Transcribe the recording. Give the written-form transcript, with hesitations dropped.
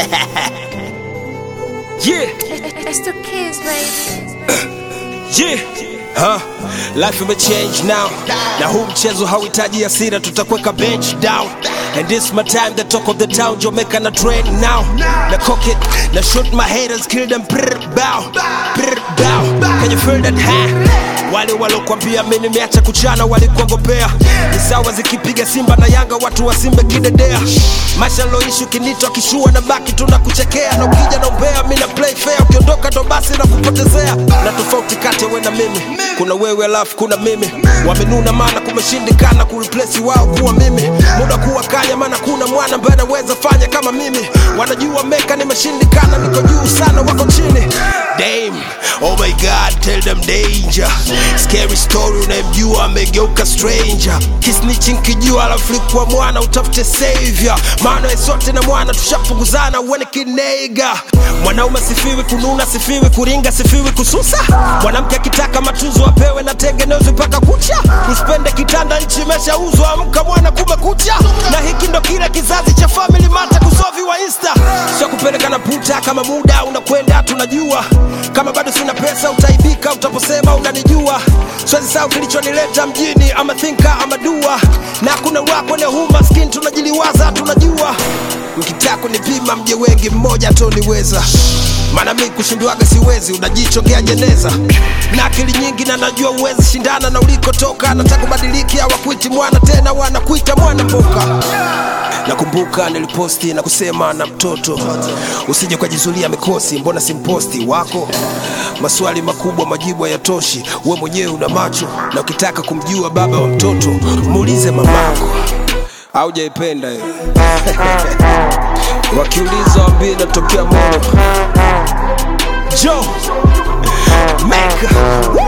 Yeah. It's the kids, baby. Yeah. Life imechange now. Na huu mchezo hauhitaji hasira, tutakweka bench down. And this my time, the talk of the town. Jamaica na train now. Na cock it, na shoot my haters, kill them, brr, bow. Brr, bow. Can you feel that high? Wale walokuambia mimi nimeacha kuchana walikuongopea. Ni sawa zikipiga Simba na Yanga watu wa Simba kidedea. Maisha loishi ukinitwa kishua na baki tunakuchekea. Na ukija na umbea mimi na play fair, ukiondoka ndo basi na kupotezea. Na tofauti kati wewe na mimi, kuna wewe alafu kuna mimi. Wamenuna maana kumeshindikana kureplace wao kuwa mimi. Muda kuwa kanya maana kuna mwana ambaye anaweza fanya kama mimi. Wanajua meka nimeshindikana, niko juu sana wako chini. Damn, oh my god, tell them danger. Scary story unayemjua amegeuka stranger. Kisnitching kijua alafu kwa mwana utafute savior. Maana sote na mwana tushapunguzana uone kinega. Mwanaume sifiwi kununa, sifiwi kuringa, sifiwi kususa. Mwanamke akitaka matunzo apewe na tengenezwe mpaka kucha. Usipende kitanda nchi imeshauzwa, amka mwana kumekucha. Na hiki ndo kile kizazi cha family mata kusovi wa Insta. Sio kupeleka na puta kama muda unakwenda tunajua. Kama bado sina pesa utaibika utaposema unanijua. Siwezi sahau kilichonileta mjini, I'm a thinker, I'm a doer. Na kuna wako na huu maskini tunajiliwaza tunajua. Mkitaka kunipima mje wengi mmoja toniweza. Maana mimi kushindwaga siwezi, unajichongea jeneza. Na akili nyingi na najua uwezi shindana na ulikotoka. Nataka kubadiliki hawakuiti mwana tena wanakuita mwana mboka. Nakumbuka niliposti na kusema na mtoto, usije ukajizulia mikosi, mbona simposti wako. Maswali makubwa majibu hayatoshi, wewe mwenyewe una macho. Na ukitaka kumjua baba wa mtoto, muulize mamako. Haujaipenda hiyo. Wakiuliza waambie natokea Moro. Joe Mecca.